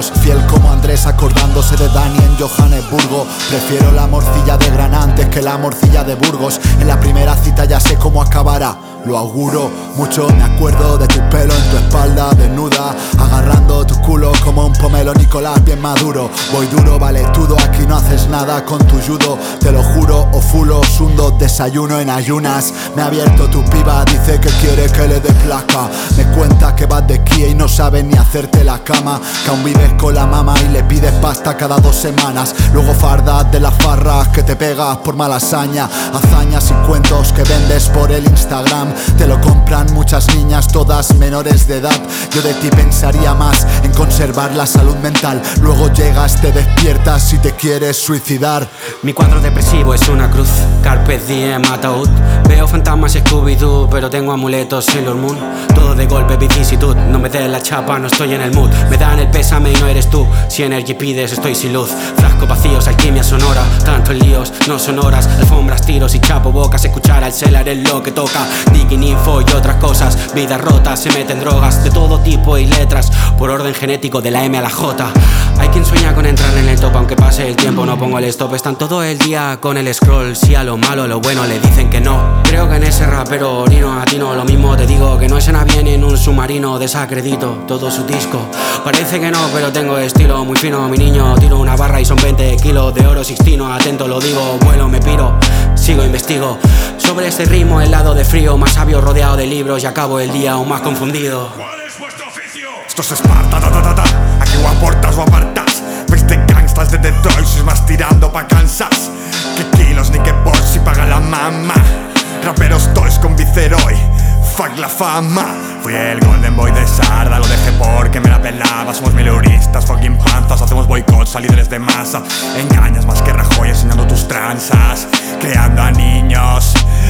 burros. Fiel como Andrés acordándose de Dani en Johannesburgo. Prefiero la morcilla de Gran antes que la morcilla de Burgos. En la primera cita ya sé cómo acabará, lo auguro. Mucho me acuerdo de tu pelo en tu espalda desnuda, agarrando tu culo como un pomelo Nicolás bien maduro. Voy duro, valetudo, aquí no haces nada con tu judo. Te lo juro, o fulo, sundo, desayuno en ayunas. Me ha abierto tu piba, dice que quiere que le dé placa. Me cuenta que vas de Kia y no sabes ni hacerte la cama, que aún vives con la mama y le pides pasta cada 2 semanas. Luego fardas de las farras que te pegas por mala hazaña. Hazañas y cuentos que vendes por el Instagram. Te lo compran muchas niñas, todas menores de edad. Yo de ti pensaría más en conservar la salud mental. Luego llegas, te despiertas y te quieres suicidar. Mi cuadro depresivo es una cruz, Carpe diem ataúd. Veo fantasmas Scooby-Doo, pero tengo amuletos Sailor Moon. Todo de golpe, vicisitud, no me des la chapa, no estoy en el mood. Me dan el pésame y no eres tú, si energy pides estoy sin luz. Frascos vacíos, alquimia sonora, tantos líos, no son horas. Alfombras, tiros y chapo bocas, escuchar al celar es lo que toca. Digging info y otras cosas, vidas rotas, se meten drogas de todo tipo y letras, por orden genético de la M a la J. Hay quien sueña con entrar en el top, aunque pase el tiempo no pongo el stop. Están todo el día con el scroll, si a lo malo, a lo bueno le dicen que no. Creo que en ese rapero orino atino, lo mismo te digo que no suena bien en un submarino. Desacredito todo su disco, parece que no, pero tengo estilo muy fino. Mi niño, tiro una barra y son 20 kilos de oro sixtino. Atento lo digo, vuelo, me piro, sigo, investigo sobre este ritmo helado de frío. Más sabio rodeado de libros y acabo el día aún más confundido. ¿Cuál es vuestro oficio? Esto es Esparta, aquí o aportas o apartas. Viste gangstas de Detroit, sois más tirando pa' Kansas. Que kilos ni que por si paga la mama. Raperos toys con Viceroy, fuck la fama. Fui el golden boy de Sarda, lo dejé porque me la pelaba. Somos miluristas, fucking panzas, hacemos boicots a líderes de masa. Engañas más que Rajoy enseñando tus tranzas, creando a niños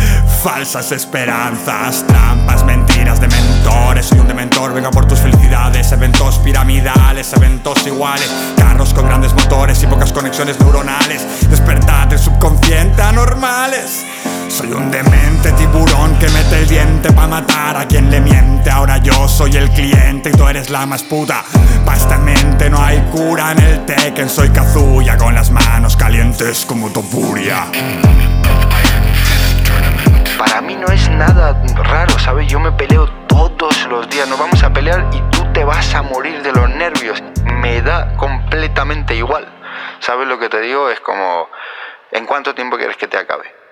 falsas esperanzas, trampas, mentiras de mentores. Soy un dementor, vengo por tus felicidades. Eventos piramidales, eventos iguales, carros con grandes motores y pocas conexiones neuronales. Despertad del subconsciente anormales. Soy un demente tiburón que mete el diente pa' matar a quien le miente. Ahora yo soy el cliente y tú eres la más puta. Pa' esta mente no hay cura en el Tekken. Soy Kazuya con las manos calientes como Topuria. Para mí no es nada raro, ¿sabes? Yo me peleo todos los días. Nos vamos a pelear y tú te vas a morir de los nervios. Me da completamente igual. ¿Sabes lo que te digo? Es como, ¿en cuánto tiempo quieres que te acabe?